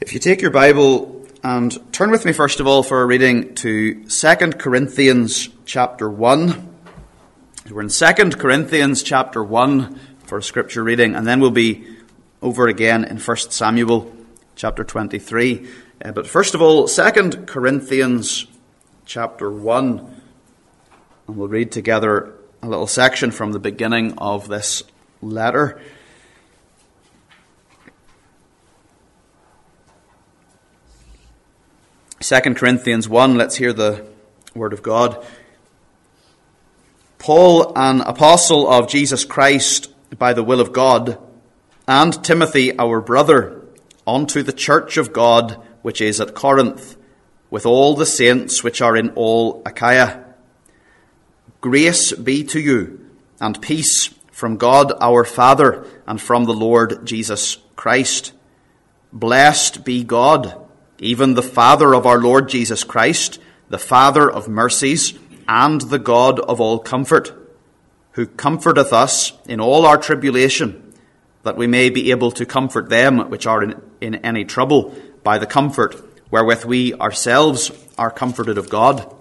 If you take your Bible and turn with me first of all for a reading to 2 Corinthians chapter 1. We're in 2 Corinthians chapter 1 for a scripture reading, and then we'll be over again in 1 Samuel chapter 23. But first of all, 2 Corinthians chapter 1, and we'll read together a little section from the beginning of this letter. Second Corinthians 1, let's hear the word of God. Paul, an apostle of Jesus Christ by the will of God, and Timothy, our brother, unto the church of God which is at Corinth, with all the saints which are in all Achaia. Grace be to you, and peace from God our Father, and from the Lord Jesus Christ. Blessed be God, even the Father of our Lord Jesus Christ, the Father of mercies, and the God of all comfort, who comforteth us in all our tribulation, that we may be able to comfort them which are in any trouble by the comfort wherewith we ourselves are comforted of God.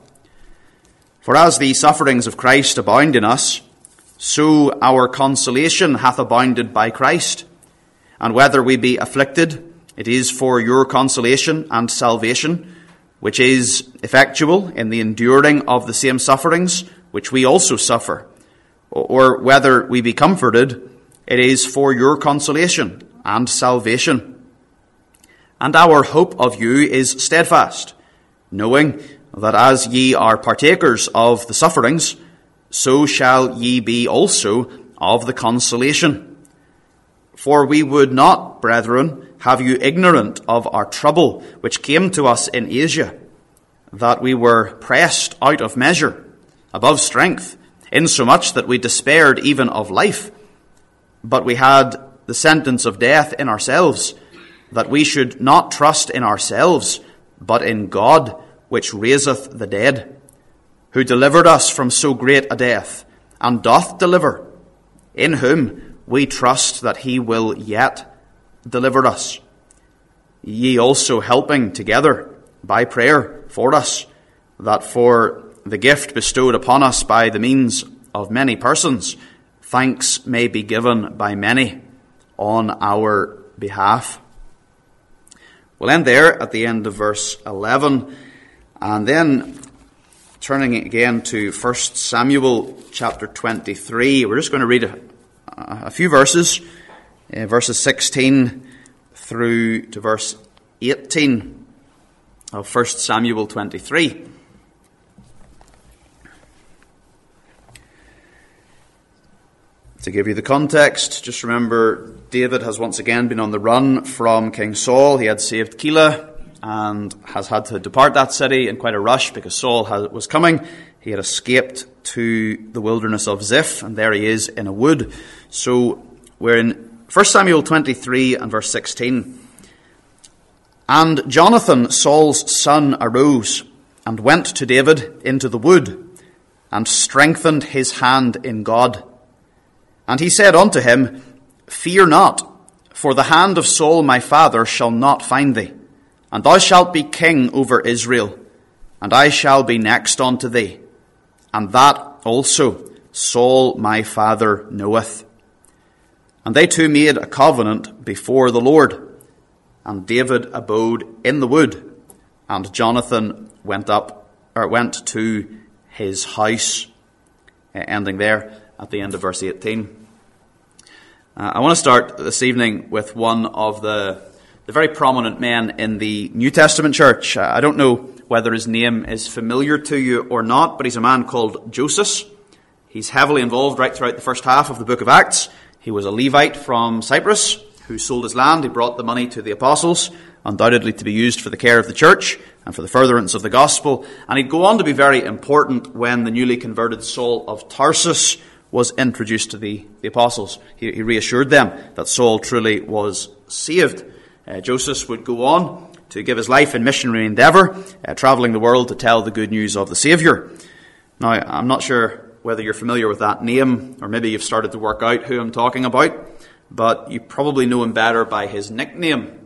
For as the sufferings of Christ abound in us, so our consolation hath abounded by Christ. And whether we be afflicted, it is for your consolation and salvation, which is effectual in the enduring of the same sufferings which we also suffer. Or whether we be comforted, it is for your consolation and salvation. And our hope of you is steadfast, knowing that as ye are partakers of the sufferings, so shall ye be also of the consolation. For we would not, brethren, have you ignorant of our trouble which came to us in Asia, that we were pressed out of measure, above strength, insomuch that we despaired even of life. But we had the sentence of death in ourselves, that we should not trust in ourselves, but in God, which raiseth the dead, who delivered us from so great a death, and doth deliver, in whom we trust that he will yet deliver us. Ye also helping together by prayer for us, that for the gift bestowed upon us by the means of many persons, thanks may be given by many on our behalf. We'll end there at the end of verse 11, and then turning again to 1 Samuel chapter 23. We're just going to read a few verses, verses 16 through to verse 18 of 1 Samuel 23. To give you the context, just remember David has once again been on the run from King Saul. He had saved Keilah and has had to depart that city in quite a rush because Saul was coming. He had escaped to the wilderness of Ziph, and there he is in a wood. So we're in 1 Samuel 23 and verse 16. And Jonathan, Saul's son, arose and went to David into the wood and strengthened his hand in God. And he said unto him, Fear not, for the hand of Saul my father shall not find thee, and thou shalt be king over Israel, and I shall be next unto thee. And that also Saul my father knoweth. And they two made a covenant before the Lord. And David abode in the wood, and Jonathan went to his house. Ending there at the end of verse 18. I want to start this evening with one of the very prominent men in the New Testament church. I don't know whether his name is familiar to you or not, but he's a man called Joseph. He's heavily involved right throughout the first half of the book of Acts. He was a Levite from Cyprus who sold his land. He brought the money to the apostles, undoubtedly to be used for the care of the church and for the furtherance of the gospel. And he'd go on to be very important when the newly converted Saul of Tarsus was introduced to the apostles. He reassured them that Saul truly was saved. Joseph would go on to give his life in missionary endeavour, travelling the world to tell the good news of the Saviour. Now, I'm not sure whether you're familiar with that name, or maybe you've started to work out who I'm talking about, but you probably know him better by his nickname,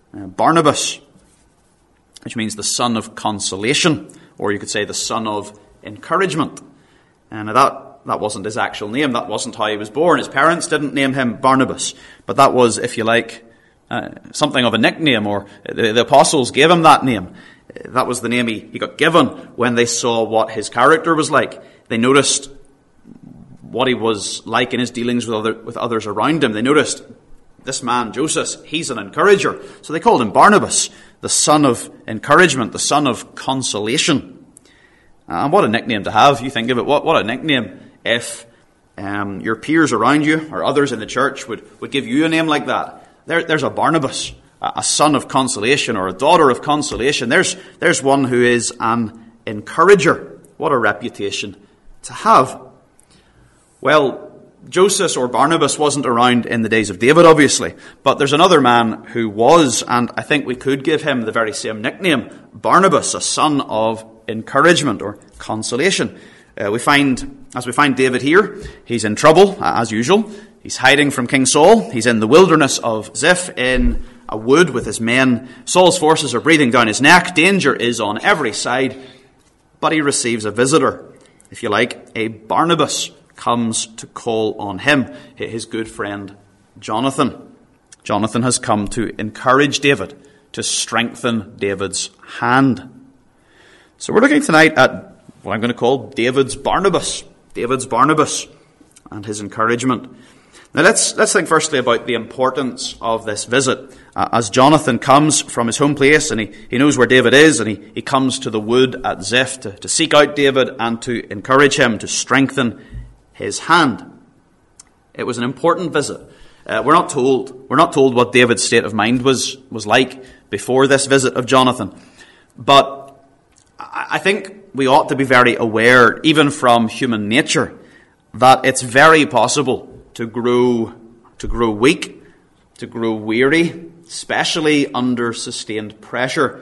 Barnabas, which means the son of consolation, or you could say the son of encouragement. And that wasn't his actual name. That wasn't how he was born. His parents didn't name him Barnabas. But that was, if you like, something of a nickname, or the apostles gave him that name. That was the name he got given when they saw what his character was like. They noticed what he was like in his dealings with others around him. They noticed this man, Joseph, he's an encourager. So they called him Barnabas, the son of encouragement, the son of consolation. And what a nickname to have. You think of it, what a nickname if your peers around you or others in the church would give you a name like that. There's a Barnabas, a son of consolation, or a daughter of consolation. There's one who is an encourager. What a reputation to have. Well, Joseph or Barnabas wasn't around in the days of David, obviously, but there's another man who was, and I think we could give him the very same nickname, Barnabas, a son of encouragement or consolation. As we find David here, he's in trouble, as usual. He's hiding from King Saul. He's in the wilderness of Ziph in a wood with his men. Saul's forces are breathing down his neck. Danger is on every side. But he receives a visitor, if you like. A Barnabas comes to call on him, his good friend Jonathan. Jonathan has come to encourage David, to strengthen David's hand. So we're looking tonight at what I'm going to call David's Barnabas and his encouragement. Now let's think firstly about the importance of this visit. As Jonathan comes from his home place, and he knows where David is, and he comes to the wood at Ziph to seek out David and to encourage him, to strengthen his hand. It was an important visit. We're not told what David's state of mind was like before this visit of Jonathan. But I think we ought to be very aware, even from human nature, that it's very possible to grow weak, to grow weary, especially under sustained pressure.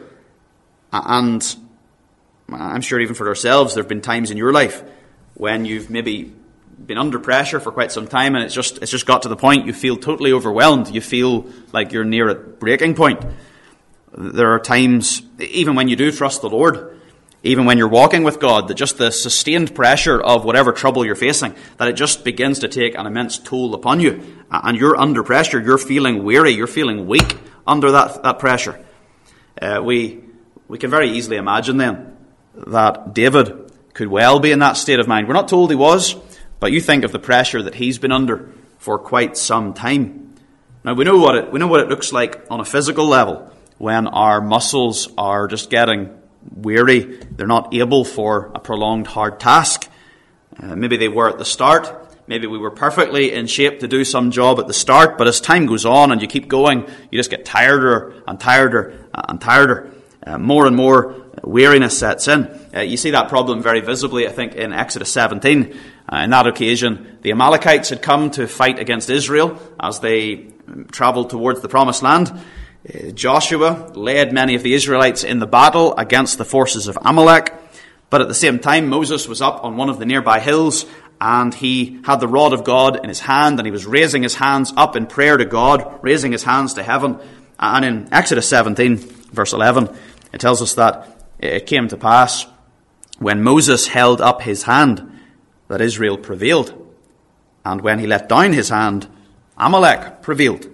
And I'm sure even for ourselves, there have been times in your life when you've maybe been under pressure for quite some time, and it's just got to the point you feel totally overwhelmed. You feel like you're near at breaking point. There are times, even when you do trust the Lord, even when you're walking with God, that just the sustained pressure of whatever trouble you're facing, that it just begins to take an immense toll upon you. And you're under pressure, you're feeling weary, you're feeling weak under that pressure. We can very easily imagine then that David could well be in that state of mind. We're not told he was, but you think of the pressure that he's been under for quite some time. Now we know what it looks like on a physical level when our muscles are just getting weary. They're not able for a prolonged hard task. Maybe they were at the start. Maybe we were perfectly in shape to do some job at the start, but as time goes on and you keep going, you just get tireder and tireder and tireder. More and more weariness sets in. You see that problem very visibly, I think, in Exodus 17. In that occasion, the Amalekites had come to fight against Israel as they travelled towards the Promised Land. Joshua led many of the Israelites in the battle against the forces of Amalek. But at the same time, Moses was up on one of the nearby hills, and he had the rod of God in his hand, and he was raising his hands up in prayer to God, raising his hands to heaven. And in Exodus 17, verse 11, it tells us that it came to pass when Moses held up his hand that Israel prevailed. And when he let down his hand, Amalek prevailed.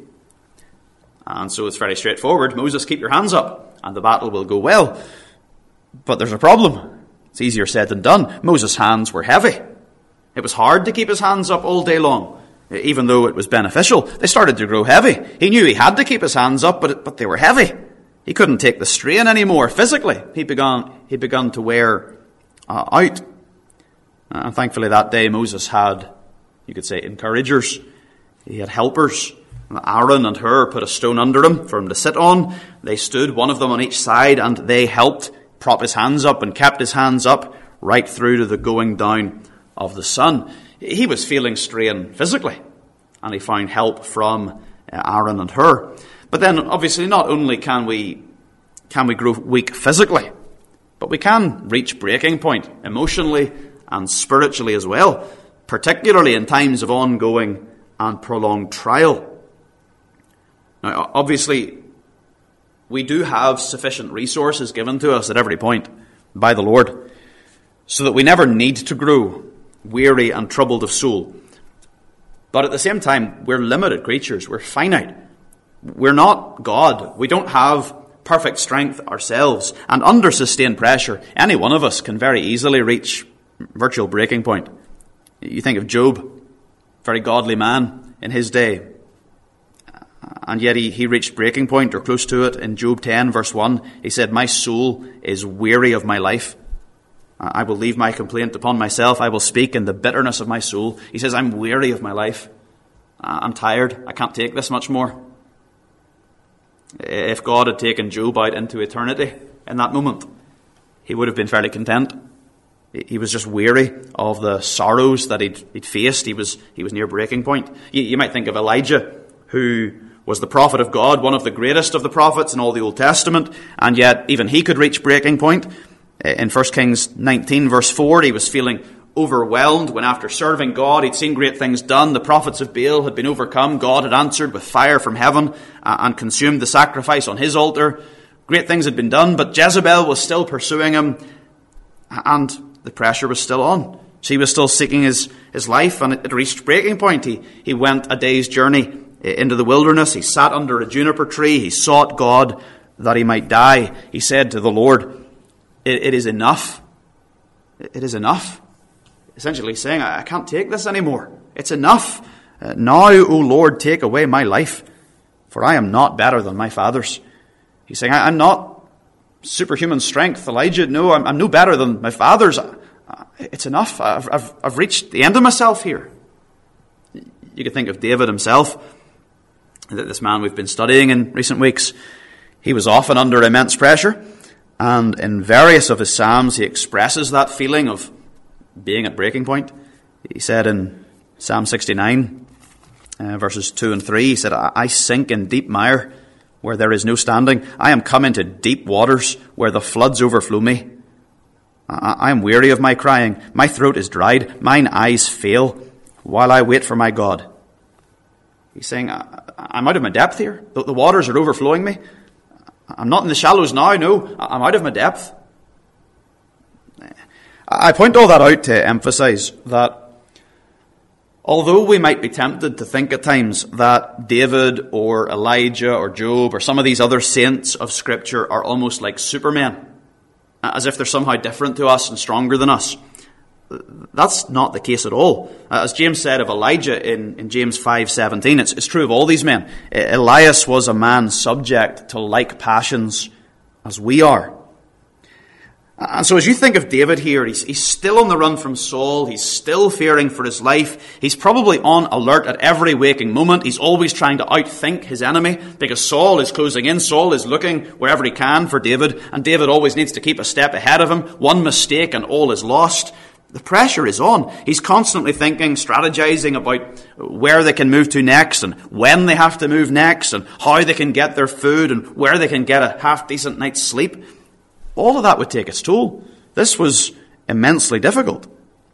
And so it's very straightforward. Moses, keep your hands up and the battle will go well. But there's a problem. It's easier said than done. Moses' hands were heavy. It was hard to keep his hands up all day long, even though it was beneficial. They started to grow heavy. He knew he had to keep his hands up, but they were heavy. He couldn't take the strain anymore physically. He began to wear out. And thankfully that day Moses had, you could say, encouragers. He had helpers. Aaron and Hur put a stone under him for him to sit on. They stood, one of them on each side, and they helped prop his hands up and kept his hands up right through to the going down of the sun. He was feeling strain physically, and he found help from Aaron and Hur. But then, obviously, not only can we grow weak physically, but we can reach breaking point emotionally and spiritually as well, particularly in times of ongoing and prolonged trial. Now, obviously, We do have sufficient resources given to us at every point by the Lord, so that we never need to grow weary and troubled of soul. But at the same time, we're limited creatures. We're finite. We're not God. We don't have perfect strength ourselves. And under sustained pressure, any one of us can very easily reach virtual breaking point. You think of Job, very godly man in his day. And yet he reached breaking point, or close to it, in Job 10, verse 1. He said, "My soul is weary of my life. I will leave my complaint upon myself. I will speak in the bitterness of my soul." He says, "I'm weary of my life. I'm tired. I can't take this much more." If God had taken Job out into eternity in that moment, he would have been fairly content. He was just weary of the sorrows that he'd faced. He was near breaking point. You might think of Elijah, who was the prophet of God, one of the greatest of the prophets in all the Old Testament, and yet even he could reach breaking point. In 1 Kings 19, verse 4, he was feeling overwhelmed when, after serving God, he'd seen great things done. The prophets of Baal had been overcome. God had answered with fire from heaven and consumed the sacrifice on his altar. Great things had been done, but Jezebel was still pursuing him, and the pressure was still on. She was still seeking his life, and it reached breaking point. He went a day's journey into the wilderness. He sat under a juniper tree. He sought God that he might die. He said to the Lord, It is enough. It is enough. Essentially saying, I can't take this anymore. It's enough. Now, O Lord, take away my life, for I am not better than my fathers. He's saying, I'm not superhuman strength, Elijah. No, I'm no better than my fathers. It's enough. I've reached the end of myself here. You could think of David himself, this man we've been studying in recent weeks. He was often under immense pressure. And in various of his psalms, he expresses that feeling of being at breaking point. He said in Psalm 69, verses 2 and 3, he said, "I sink in deep mire where there is no standing. I am come into deep waters where the floods overflow me. I am weary of my crying. My throat is dried. Mine eyes fail while I wait for my God." He's saying, I'm out of my depth here. The waters are overflowing me. I'm not in the shallows now, no. I'm out of my depth. I point all that out to emphasize that although we might be tempted to think at times that David or Elijah or Job or some of these other saints of Scripture are almost like supermen, as if they're somehow different to us and stronger than us, that's not the case at all. As James said of Elijah in James 5:17, it's true of all these men. Elias was a man subject to like passions as we are. And so as you think of David here, he's still on the run from Saul. He's still fearing for his life. He's probably on alert at every waking moment. He's always trying to outthink his enemy because Saul is closing in. Saul is looking wherever he can for David, and David always needs to keep a step ahead of him. One mistake and all is lost. The pressure is on. He's constantly thinking, strategizing about where they can move to next and when they have to move next and how they can get their food and where they can get a half-decent night's sleep. All of that would take its toll. This was immensely difficult.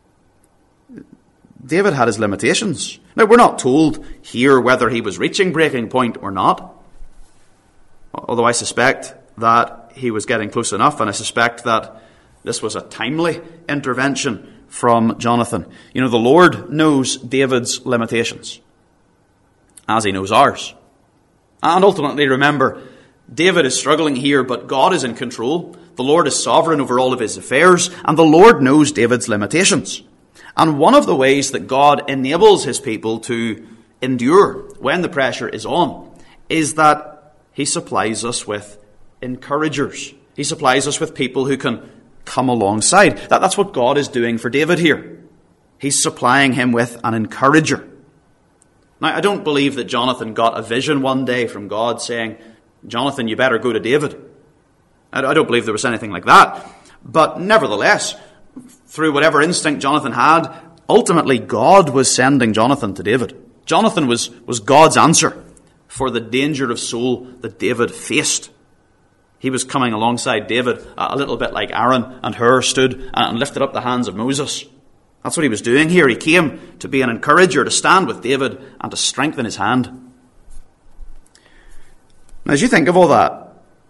David had his limitations. Now, we're not told here whether he was reaching breaking point or not, although I suspect that he was getting close enough, and I suspect that this was a timely intervention from Jonathan. You know, the Lord knows David's limitations, as he knows ours. And ultimately, remember, David is struggling here, but God is in control. The Lord is sovereign over all of his affairs, and the Lord knows David's limitations. And one of the ways that God enables his people to endure when the pressure is on is that he supplies us with encouragers. He supplies us with people who can come alongside. That's what God is doing for David here. He's supplying him with an encourager. Now, I don't believe that Jonathan got a vision one day from God saying, "Jonathan, you better go to David." I don't believe there was anything like that. But nevertheless, through whatever instinct Jonathan had, ultimately God was sending Jonathan to David. Jonathan was God's answer for the danger of soul that David faced. He was coming alongside David a little bit like Aaron and Hur stood and lifted up the hands of Moses. That's what he was doing here. He came to be an encourager, to stand with David and to strengthen his hand. Now, as you think of all that,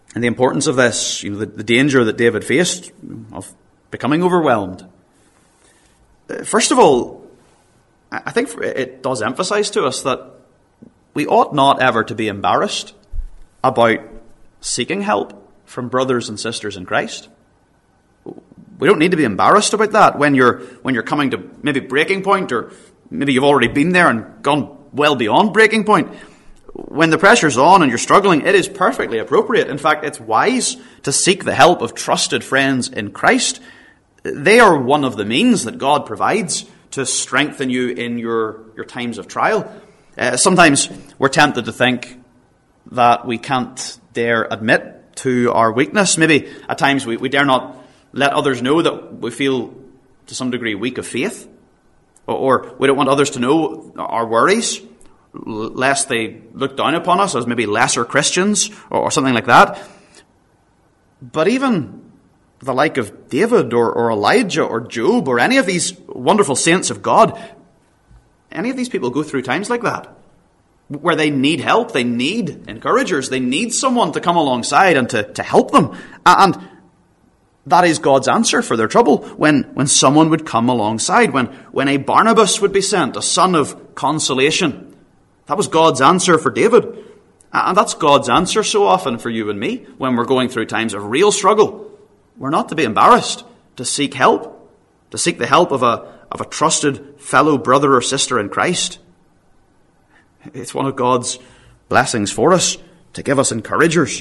And the importance of this, the danger that David faced of becoming overwhelmed. First of all, I think it does emphasize to us that we ought not ever to be embarrassed about seeking help from brothers and sisters in Christ. We don't need to be embarrassed about that when you're coming to maybe breaking point, or maybe you've already been there and gone well beyond breaking point. When the pressure's on and you're struggling, it is perfectly appropriate. In fact, it's wise to seek the help of trusted friends in Christ. They are one of the means that God provides to strengthen you in your times of trial. Sometimes we're tempted to think that we can't dare admit to our weakness. Maybe at times we dare not let others know that we feel to some degree weak of faith. Or we don't want others to know our worries, lest they look down upon us as maybe lesser Christians or something like that. But even the like of David or Elijah or Job or any of these wonderful saints of God, any of these people go through times like that, where they need help, they need encouragers, they need someone to come alongside and to help them. And that is God's answer for their trouble, when someone would come alongside, when a Barnabas would be sent, a son of consolation. That was God's answer for David. And that's God's answer so often for you and me when we're going through times of real struggle. We're not to be embarrassed to seek help, to seek the help of a trusted fellow brother or sister in Christ. It's one of God's blessings for us to give us encouragers.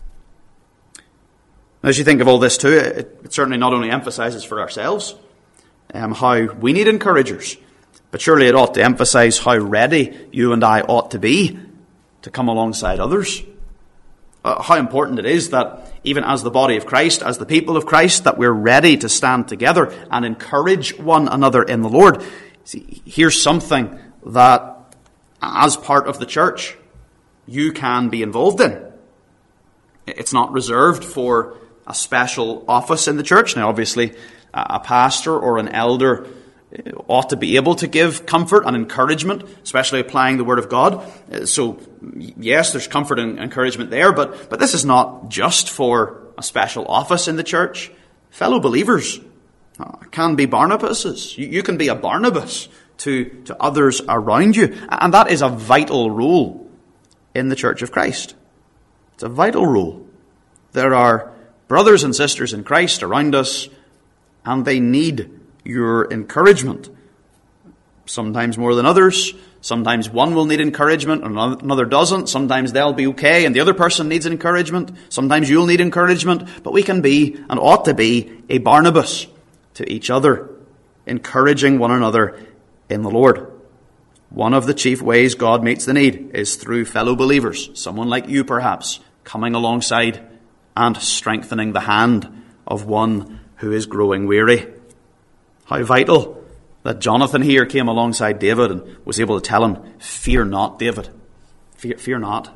As you think of all this too, it certainly not only emphasizes for ourselves how we need encouragers, but surely it ought to emphasize how ready you and I ought to be to come alongside others. How important it is that even as the body of Christ, as the people of Christ, that we're ready to stand together and encourage one another in the Lord. See, here's something that, as part of the church, you can be involved in. It's not reserved for a special office in the church. Now, obviously, a pastor or an elder ought to be able to give comfort and encouragement, especially applying the Word of God. So, yes, there's comfort and encouragement there, but this is not just for a special office in the church. Fellow believers can be Barnabases. You can be a Barnabas to others around you. And that is a vital role in the Church of Christ. It's a vital role. There are brothers and sisters in Christ around us, and they need your encouragement. Sometimes more than others. Sometimes one will need encouragement and another doesn't. Sometimes they'll be okay and the other person needs encouragement. Sometimes you'll need encouragement. But we can be, and ought to be, a Barnabas to each other, encouraging one another in the Lord. One of the chief ways God meets the need is through fellow believers, someone like you perhaps, coming alongside and strengthening the hand of one who is growing weary. How vital that Jonathan here came alongside David and was able to tell him, "Fear not, David. Fear not."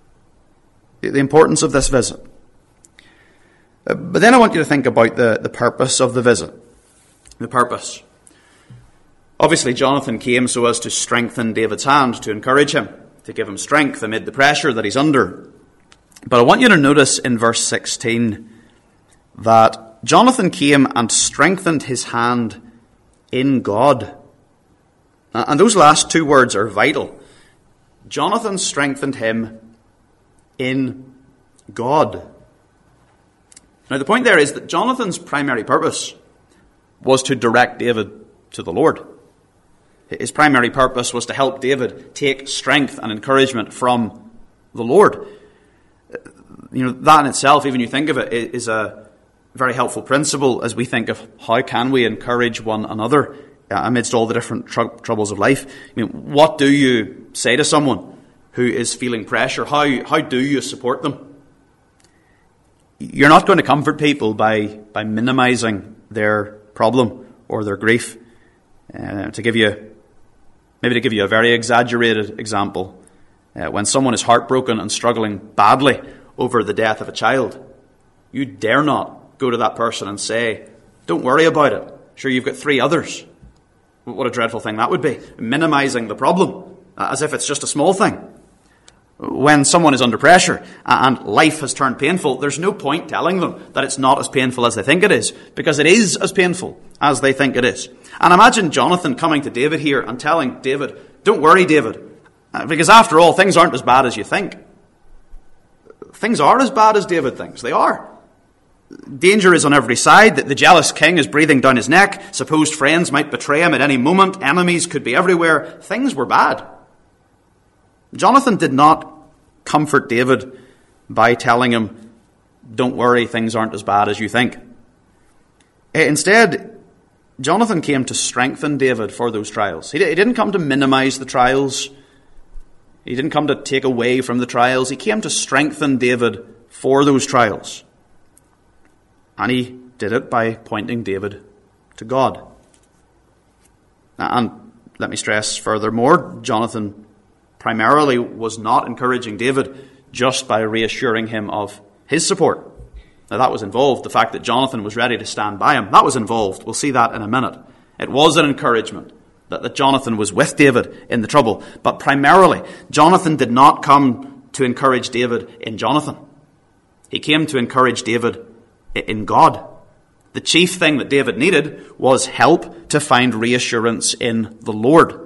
The importance of this visit. But then I want you to think about the purpose of the visit. The purpose. Obviously, Jonathan came so as to strengthen David's hand, to encourage him, to give him strength amid the pressure that he's under. But I want you to notice in verse 16 that Jonathan came and strengthened his hand in God. And those last two words are vital. Jonathan strengthened him in God. Now the point there is that Jonathan's primary purpose was to direct David to the Lord. His primary purpose was to help David take strength and encouragement from the Lord. That in itself, even you think of it, is a very helpful principle as we think of how can we encourage one another amidst all the different troubles of life. What do you say to someone who is feeling pressure? How do you support them? You're not going to comfort people by minimizing their problem or their grief. To give you a very exaggerated example, when someone is heartbroken and struggling badly over the death of a child, you dare not go to that person and say, "Don't worry about it. Sure, you've got 3 others." What a dreadful thing that would be. Minimizing the problem as if it's just a small thing. When someone is under pressure and life has turned painful, there's no point telling them that it's not as painful as they think it is, because it is as painful as they think it is. And imagine Jonathan coming to David here and telling David, don't worry, David, because after all, things aren't as bad as you think. Things are as bad as David thinks. They are. Danger is on every side. The jealous king is breathing down his neck. Supposed friends might betray him at any moment. Enemies could be everywhere. Things were bad. Jonathan did not comfort David by telling him, don't worry, things aren't as bad as you think. Instead, Jonathan came to strengthen David for those trials. He didn't come to minimize the trials. He didn't come to take away from the trials. He came to strengthen David for those trials. And he did it by pointing David to God. And let me stress furthermore, Jonathan primarily was not encouraging David just by reassuring him of his support. Now that was involved. The fact that Jonathan was ready to stand by him, that was involved. We'll see that in a minute. It was an encouragement that Jonathan was with David in the trouble. But primarily, Jonathan did not come to encourage David in Jonathan. He came to encourage David in God. The chief thing that David needed was help to find reassurance in the Lord.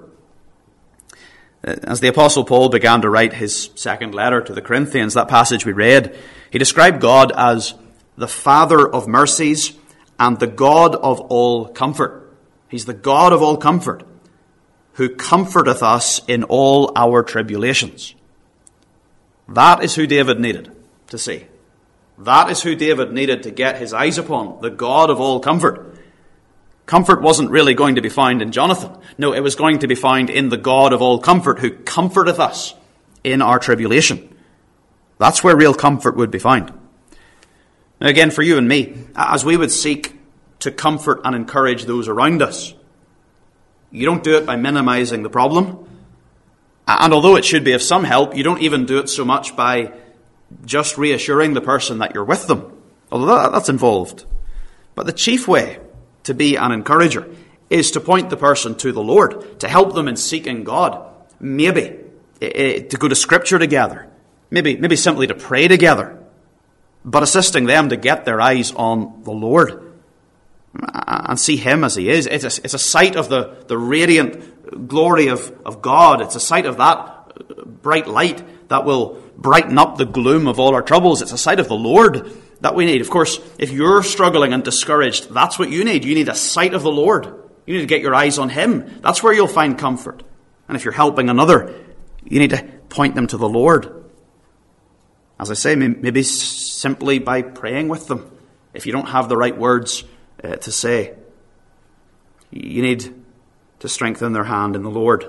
As the Apostle Paul began to write his second letter to the Corinthians, that passage we read, he described God as the Father of mercies and the God of all comfort. He's the God of all comfort, who comforteth us in all our tribulations. That is who David needed to see. That is who David needed to get his eyes upon, the God of all comfort. Comfort wasn't really going to be found in Jonathan. No, it was going to be found in the God of all comfort, who comforteth us in our tribulation. That's where real comfort would be found. Now again, for you and me, as we would seek to comfort and encourage those around us, you don't do it by minimizing the problem. And although it should be of some help, you don't even do it so much by just reassuring the person that you're with them, although that's involved. But the chief way to be an encourager is to point the person to the Lord, to help them in seeking God. Maybe to go to Scripture together, maybe simply to pray together, but assisting them to get their eyes on the Lord and see Him as He is. It's a sight of the radiant glory of God. It's a sight of that bright light that will brighten up the gloom of all our troubles. It's a sight of the Lord that we need. Of course, if you're struggling and discouraged, that's what you need. You need a sight of the Lord. You need to get your eyes on Him. That's where you'll find comfort. And if you're helping another, you need to point them to the Lord. As I say, maybe simply by praying with them. If you don't have the right words to say, you need to strengthen their hand in the Lord.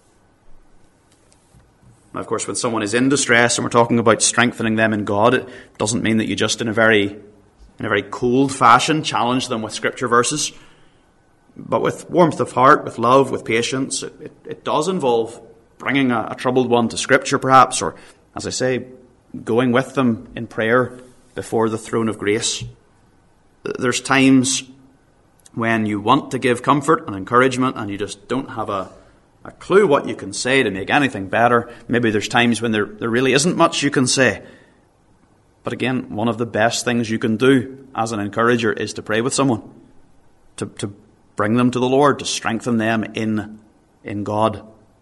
Now, of course, when someone is in distress and we're talking about strengthening them in God, it doesn't mean that you just in a very cold fashion challenge them with Scripture verses. But with warmth of heart, with love, with patience, it does involve bringing a troubled one to Scripture perhaps, or, as I say, going with them in prayer before the throne of grace. There's times when you want to give comfort and encouragement and you just don't have a clue what you can say to make anything better. Maybe there's times when there really isn't much you can say. But again, one of the best things you can do as an encourager is to pray with someone, to bring them to the Lord, to strengthen them in God.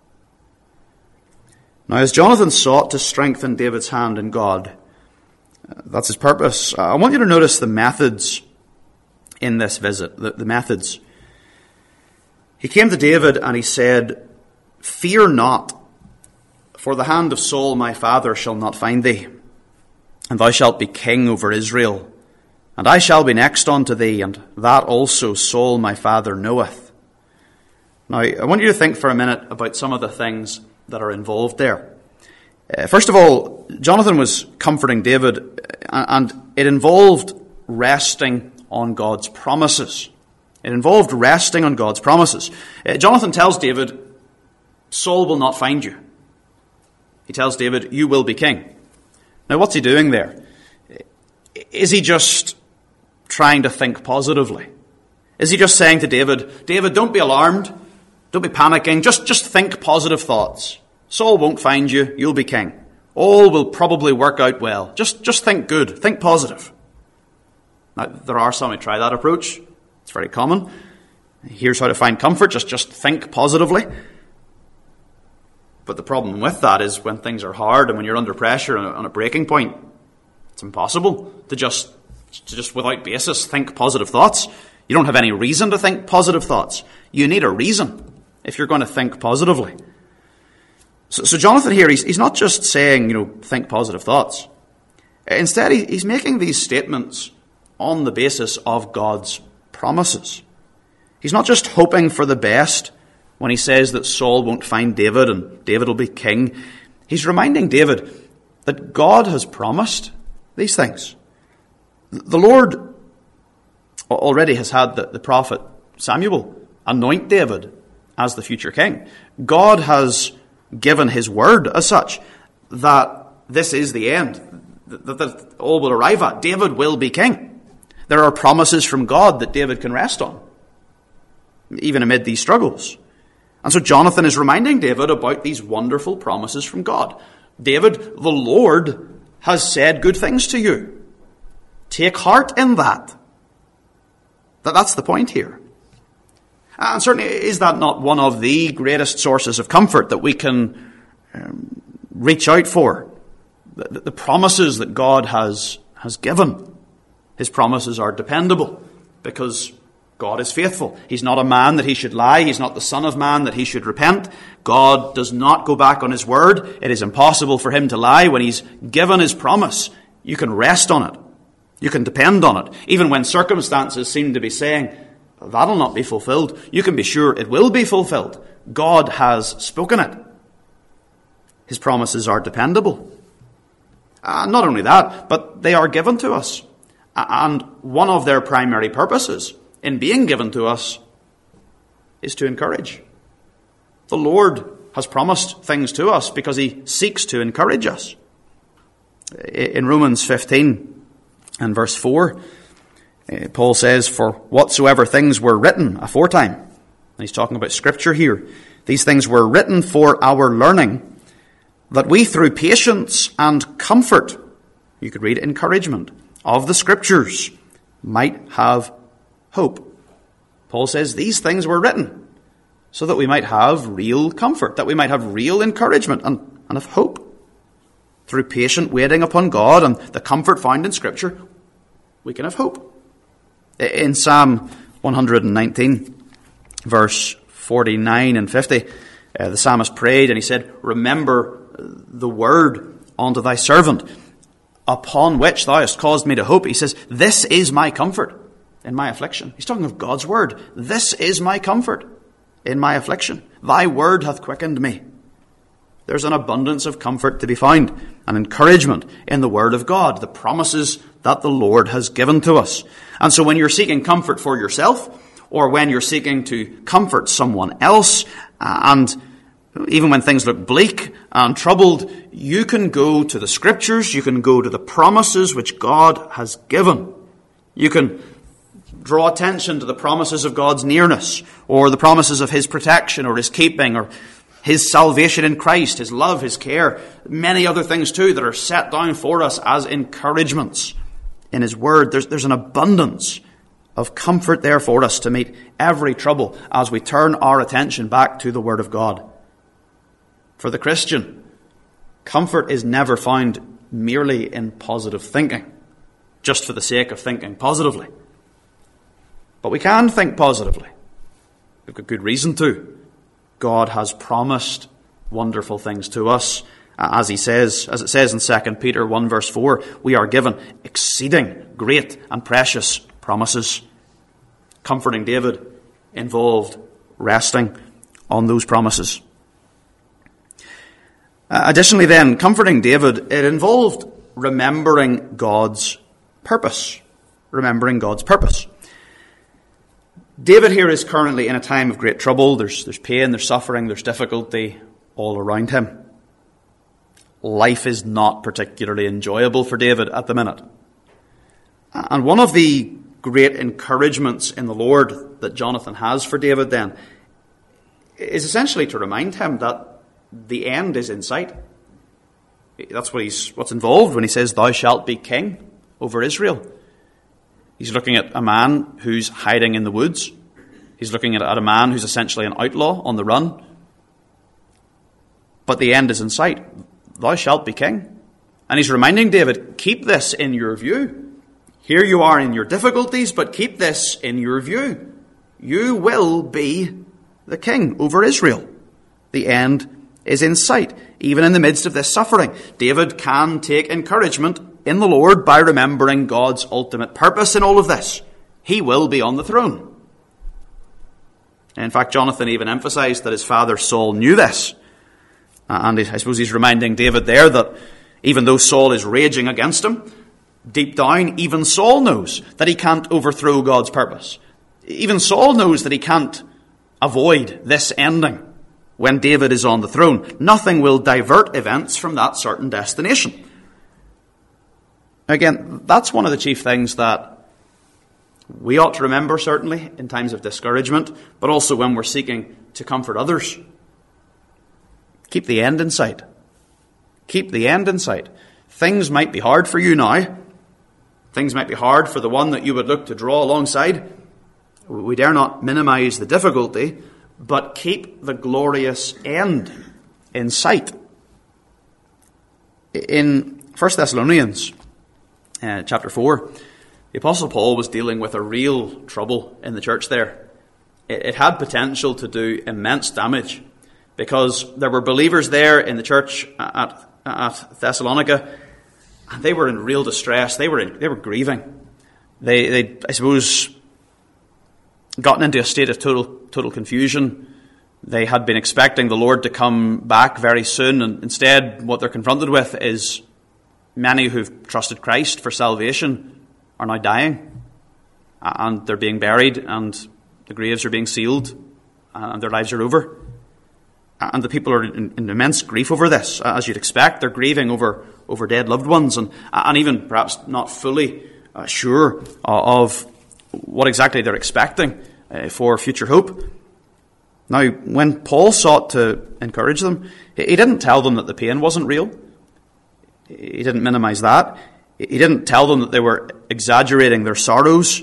Now, as Jonathan sought to strengthen David's hand in God, that's his purpose. I want you to notice the methods in this visit, the methods. He came to David and he said, "Fear not, for the hand of Saul my father shall not find thee, and thou shalt be king over Israel. And I shall be next unto thee, and that also Saul my father knoweth." Now, I want you to think for a minute about some of the things that are involved there. First of all, Jonathan was comforting David, and it involved resting on God's promises. It involved resting on God's promises. Jonathan tells David, Saul will not find you. He tells David, you will be king. Now, what's he doing there? Is he just trying to think positively? Is he just saying to David, don't be alarmed, don't be panicking, just think positive thoughts. Saul won't find you, you'll be king. All will probably work out well. Just think good. Think positive. Now, there are some who try that approach. It's very common. Here's how to find comfort. Just think positively. But the problem with that is when things are hard and when you're under pressure and on a breaking point, it's impossible to just without basis think positive thoughts. You don't have any reason to think positive thoughts. You need a reason if you're going to think positively. So Jonathan here, he's not just saying, think positive thoughts. Instead, he's making these statements on the basis of God's promises. He's not just hoping for the best when he says that Saul won't find David and David will be king. He's reminding David that God has promised these things. The Lord already has had the prophet Samuel anoint David as the future king. God has given his word as such that this is the end, that all will arrive at. David will be king. There are promises from God that David can rest on, even amid these struggles. And so Jonathan is reminding David about these wonderful promises from God. David, the Lord has said good things to you. Take heart in that. That's the point here. And certainly, is that not one of the greatest sources of comfort that we can reach out for? The promises that God has given. His promises are dependable because God is faithful. He's not a man that he should lie. He's not the son of man that he should repent. God does not go back on his word. It is impossible for him to lie. When he's given his promise, you can rest on it. You can depend on it. Even when circumstances seem to be saying, that'll not be fulfilled, you can be sure it will be fulfilled. God has spoken it. His promises are dependable. Not only that, but they are given to us. And one of their primary purposes in being given to us is to encourage. The Lord has promised things to us because he seeks to encourage us. In Romans 15 and verse 4, Paul says, for whatsoever things were written aforetime, and he's talking about Scripture here, these things were written for our learning, that we through patience and comfort, you could read encouragement, of the Scriptures might have hope. Paul says these things were written so that we might have real comfort, that we might have real encouragement and have hope. Through patient waiting upon God and the comfort found in Scripture, we can have hope. In Psalm 119, verse 49 and 50, the psalmist prayed and he said, remember the word unto thy servant, upon which thou hast caused me to hope. He says, this is my comfort in my affliction. He's talking of God's word. This is my comfort in my affliction. Thy word hath quickened me. There's an abundance of comfort to be found, an encouragement in the word of God, the promises that the Lord has given to us. And so when you're seeking comfort for yourself, or when you're seeking to comfort someone else, and even when things look bleak and troubled, you can go to the Scriptures, you can go to the promises which God has given. You can draw attention to the promises of God's nearness, or the promises of his protection, or his keeping, or his salvation in Christ, his love, his care, many other things too that are set down for us as encouragements in his word. There's an abundance of comfort there for us to meet every trouble as we turn our attention back to the word of God. For the Christian, comfort is never found merely in positive thinking, just for the sake of thinking positively. But we can think positively. We've got good reason to. God has promised wonderful things to us. As it says in 2 Peter 1 verse 4, we are given exceeding great and precious promises. Comforting David involved resting on those promises. Additionally then, comforting David, it involved remembering God's purpose. Remembering God's purpose. David here is currently in a time of great trouble. There's pain, there's suffering, there's difficulty all around him. Life is not particularly enjoyable for David at the minute. And one of the great encouragements in the Lord that Jonathan has for David then is essentially to remind him that the end is in sight. That's what's involved when he says, "Thou shalt be king over Israel." He's looking at a man who's hiding in the woods. He's looking at a man who's essentially an outlaw on the run. But the end is in sight. Thou shalt be king. And he's reminding David, keep this in your view. Here you are in your difficulties, but keep this in your view. You will be the king over Israel. The end is in sight. Even in the midst of this suffering, David can take encouragement in the Lord by remembering God's ultimate purpose in all of this. He will be on the throne. In fact, Jonathan even emphasized that his father Saul knew this. And I suppose he's reminding David there that even though Saul is raging against him, deep down, even Saul knows that he can't overthrow God's purpose. Even Saul knows that he can't avoid this ending when David is on the throne. Nothing will divert events from that certain destination. Again, that's one of the chief things that we ought to remember, certainly, in times of discouragement, but also when we're seeking to comfort others. Keep the end in sight. Keep the end in sight. Things might be hard for you now. Things might be hard for the one that you would look to draw alongside. We dare not minimize the difficulty, but keep the glorious end in sight. In 1 Thessalonians chapter 4, the Apostle Paul was dealing with a real trouble in the church there. It had potential to do immense damage because there were believers there in the church at Thessalonica, and they were in real distress. They were grieving. They I suppose, gotten into a state of total confusion. They had been expecting the Lord to come back very soon, and instead what they're confronted with is many who've trusted Christ for salvation are now dying, and they're being buried, and the graves are being sealed, and their lives are over. And the people are in immense grief over this. As you'd expect, they're grieving over dead loved ones, and even perhaps not fully sure of what exactly they're expecting for future hope. Now, when Paul sought to encourage them, he didn't tell them that the pain wasn't real. He didn't minimize that. He didn't tell them that they were exaggerating their sorrows.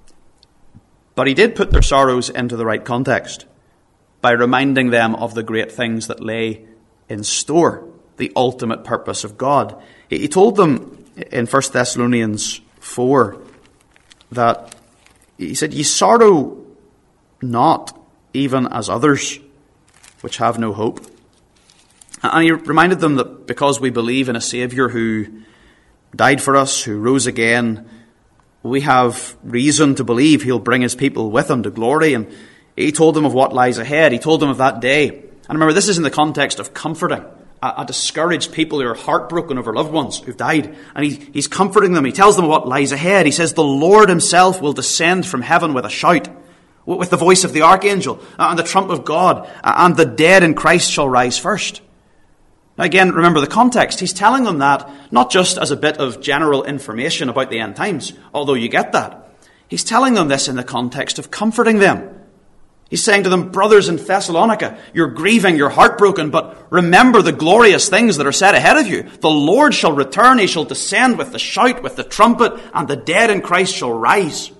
But he did put their sorrows into the right context by reminding them of the great things that lay in store, the ultimate purpose of God. He told them in 1 Thessalonians 4 that, he said, "Ye sorrow not, even as others, which have no hope." And he reminded them that because we believe in a Saviour who died for us, who rose again, we have reason to believe he'll bring his people with him to glory. And he told them of what lies ahead. He told them of that day. And remember, this is in the context of comforting a discouraged people who are heartbroken over loved ones who've died. And he's comforting them. He tells them what lies ahead. He says, "The Lord himself will descend from heaven with a shout, with the voice of the archangel, and the trump of God, and the dead in Christ shall rise first." Now again, remember the context. He's telling them that not just as a bit of general information about the end times, although you get that. He's telling them this in the context of comforting them. He's saying to them, "Brothers in Thessalonica, you're grieving, you're heartbroken, but remember the glorious things that are set ahead of you. The Lord shall return, he shall descend with the shout, with the trumpet, and the dead in Christ shall rise."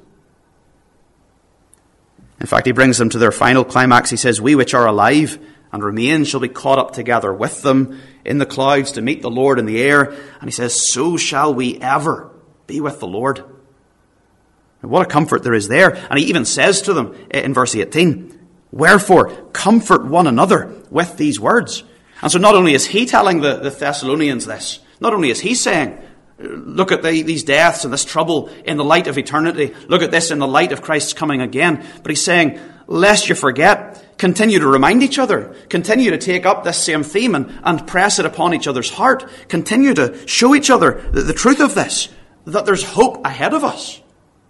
In fact, he brings them to their final climax. He says, "We which are alive and remain shall be caught up together with them in the clouds to meet the Lord in the air." And he says, "So shall we ever be with the Lord." And what a comfort there is there. And he even says to them in verse 18, "Wherefore, comfort one another with these words." And so not only is he telling the Thessalonians this, not only is he saying, look at these deaths and this trouble in the light of eternity, look at this in the light of Christ's coming again, but he's saying, lest you forget, continue to remind each other, continue to take up this same theme and press it upon each other's heart, continue to show each other the truth of this, that there's hope ahead of us.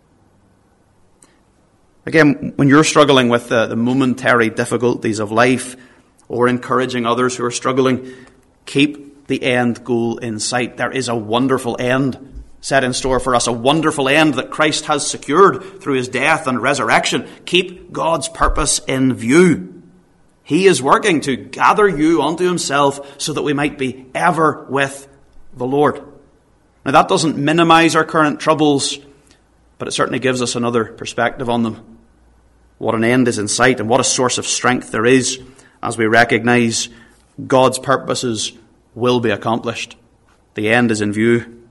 Again, when you're struggling with the momentary difficulties of life or encouraging others who are struggling, keep the end goal in sight. There is a wonderful end set in store for us, a wonderful end that Christ has secured through his death and resurrection. Keep God's purpose in view. He is working to gather you unto himself so that we might be ever with the Lord. Now that doesn't minimize our current troubles, but it certainly gives us another perspective on them. What an end is in sight, and what a source of strength there is as we recognize God's purposes will be accomplished. The end is in view.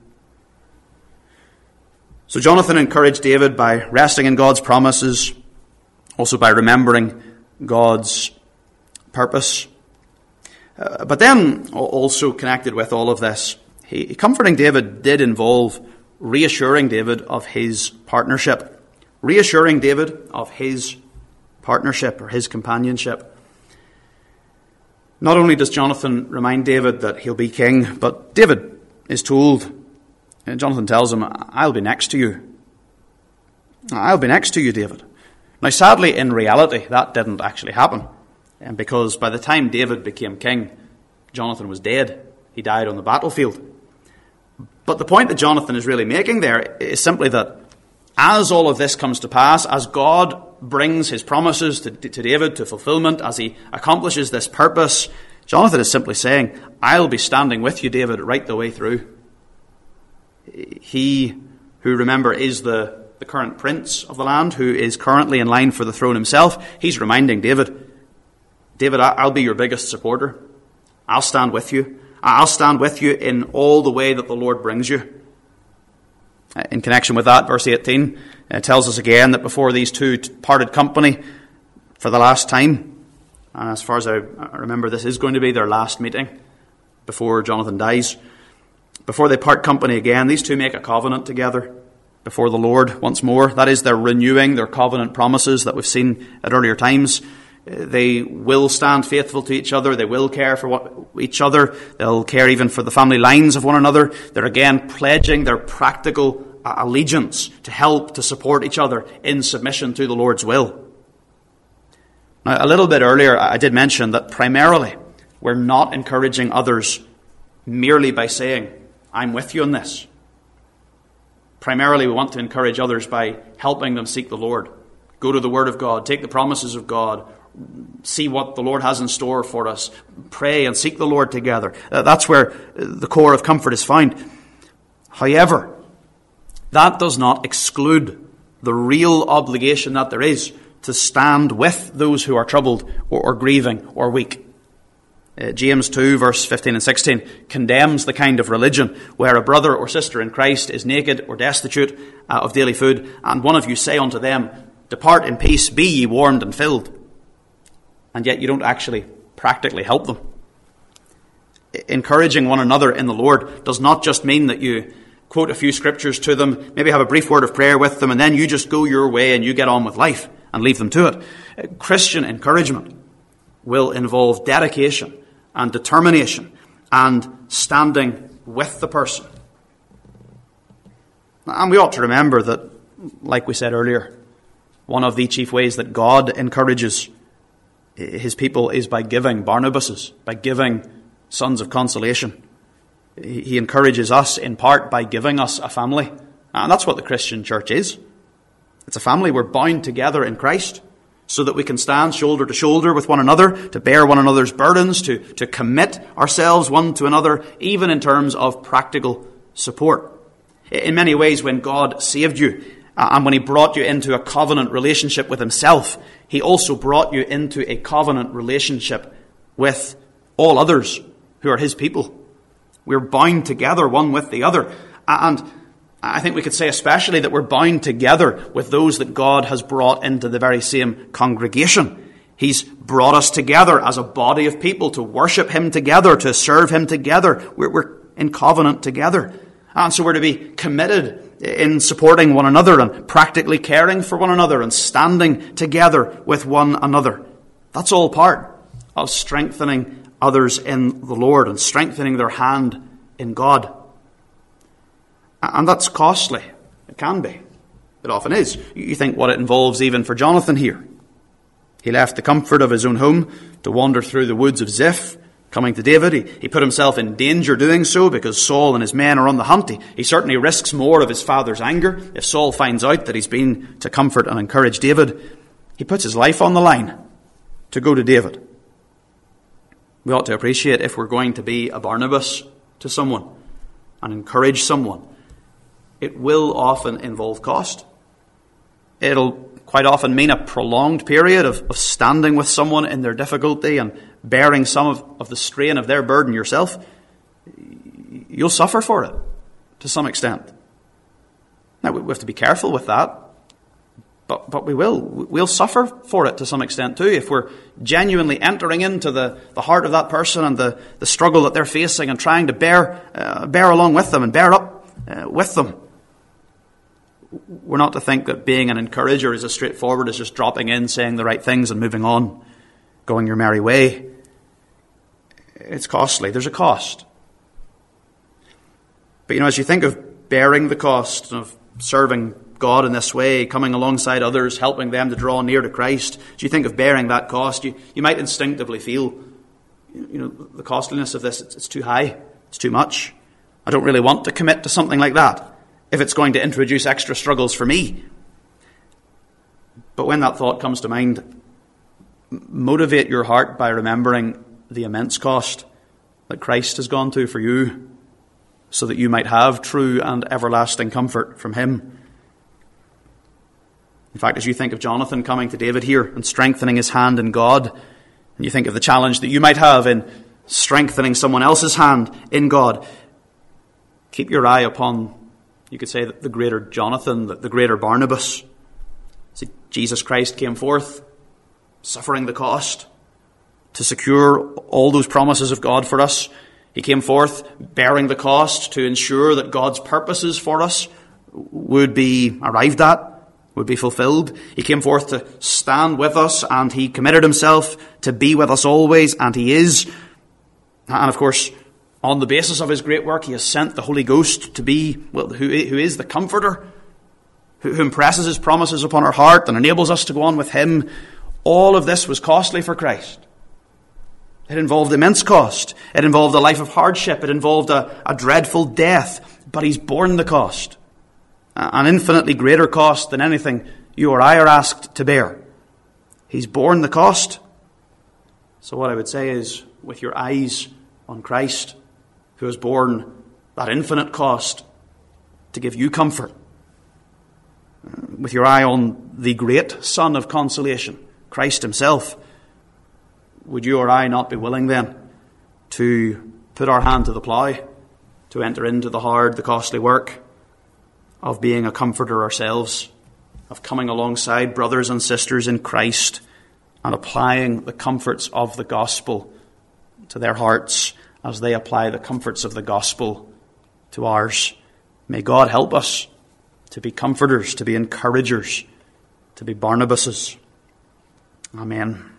So Jonathan encouraged David by resting in God's promises, also by remembering God's purpose. But then, also connected with all of this, comforting David did involve reassuring David of his partnership. Reassuring David of his partnership or his companionship. Not only does Jonathan remind David that he'll be king, but David is told, and Jonathan tells him, I'll be next to you. I'll be next to you, David. Now sadly, in reality, that didn't actually happen. And because by the time David became king, Jonathan was dead. He died on the battlefield. But the point that Jonathan is really making there is simply that as all of this comes to pass, as God brings his promises to David to fulfillment, as he accomplishes this purpose, Jonathan is simply saying, I'll be standing with you, David, right the way through. He who, remember, is the current prince of the land, who is currently in line for the throne himself, he's reminding David, I'll be your biggest supporter. I'll stand with you. I'll stand with you in all the way that the Lord brings you. In connection with that, verse 18 tells us again that before these two parted company for the last time, and as far as I remember, this is going to be their last meeting before Jonathan dies. Before they part company again, these two make a covenant together before the Lord once more. That is, they're renewing their covenant promises that we've seen at earlier times. They will stand faithful to each other. They will care for each other. They'll care even for the family lines of one another. They're again pledging their practical allegiance to help, to support each other in submission to the Lord's will. Now, a little bit earlier, I did mention that primarily we're not encouraging others merely by saying, I'm with you in this. Primarily, we want to encourage others by helping them seek the Lord. Go to the Word of God. Take the promises of God. See what the Lord has in store for us. Pray and seek the Lord together. That's where the core of comfort is found. However, that does not exclude the real obligation that there is to stand with those who are troubled or grieving or weak. James 2, verse 15 and 16 condemns the kind of religion where a brother or sister in Christ is naked or destitute of daily food, and one of you say unto them, Depart in peace, be ye warmed and filled. And yet you don't actually practically help them. Encouraging one another in the Lord does not just mean that you quote a few scriptures to them, maybe have a brief word of prayer with them, and then you just go your way and you get on with life and leave them to it. Christian encouragement will involve dedication and determination and standing with the person. And we ought to remember that, like we said earlier, one of the chief ways that God encourages his people is by giving Barnabases, by giving sons of consolation. He encourages us in part by giving us a family. And that's what the Christian church is. It's a family. We're bound together in Christ so that we can stand shoulder to shoulder with one another, to bear one another's burdens, to commit ourselves one to another, even in terms of practical support. In many ways, when God saved you, and when he brought you into a covenant relationship with himself, he also brought you into a covenant relationship with all others who are his people. We're bound together one with the other. And I think we could say especially that we're bound together with those that God has brought into the very same congregation. He's brought us together as a body of people to worship him together, to serve him together. We're in covenant together. And so we're to be committed in supporting one another and practically caring for one another and standing together with one another. That's all part of strengthening others in the Lord and strengthening their hand in God. And that's costly. It can be. It often is. You think what it involves even for Jonathan here. He left the comfort of his own home to wander through the woods of Ziph, coming to David. He put himself in danger doing so because Saul and his men are on the hunt. He certainly risks more of his father's anger if Saul finds out that he's been to comfort and encourage David. He puts his life on the line to go to David. We ought to appreciate, if we're going to be a Barnabas to someone, and encourage someone, it will often involve cost. It'll quite often mean a prolonged period of standing with someone in their difficulty and bearing some of the strain of their burden yourself. You'll suffer for it to some extent. Now, we have to be careful with that, but we will. We'll suffer for it to some extent too if we're genuinely entering into the heart of that person and the struggle that they're facing and trying to bear along with them and bear up with them. We're not to think that being an encourager is as straightforward as just dropping in, saying the right things and moving on, going your merry way. It's costly. There's a cost. But as you think of bearing the cost of serving God in this way, coming alongside others, helping them to draw near to Christ, as you think of bearing that cost, you might instinctively feel, the costliness of this, it's too high, it's too much. I don't really want to commit to something like that if it's going to introduce extra struggles for me. But when that thought comes to mind, motivate your heart by remembering the immense cost that Christ has gone to for you, so that you might have true and everlasting comfort from him. In fact, as you think of Jonathan coming to David here and strengthening his hand in God, and you think of the challenge that you might have in strengthening someone else's hand in God, keep your eye upon, you could say, the greater Jonathan, the greater Barnabas. See, Jesus Christ came forth, suffering the cost to secure all those promises of God for us. He came forth bearing the cost to ensure that God's purposes for us would be arrived at, would be fulfilled. He came forth to stand with us, and he committed himself to be with us always, and he is. And of course, on the basis of his great work, he has sent the Holy Ghost to be, who is the Comforter, who impresses his promises upon our heart and enables us to go on with him. All of this was costly for Christ. It involved immense cost. It involved a life of hardship. It involved a dreadful death. But he's borne the cost. An infinitely greater cost than anything you or I are asked to bear. He's borne the cost. So what I would say is, with your eyes on Christ, who has borne that infinite cost to give you comfort, with your eye on the great Son of consolation, Christ himself, would you or I not be willing then to put our hand to the plough, to enter into the hard, the costly work of being a comforter ourselves, of coming alongside brothers and sisters in Christ and applying the comforts of the gospel to their hearts as they apply the comforts of the gospel to ours? May God help us to be comforters, to be encouragers, to be Barnabases. Amen.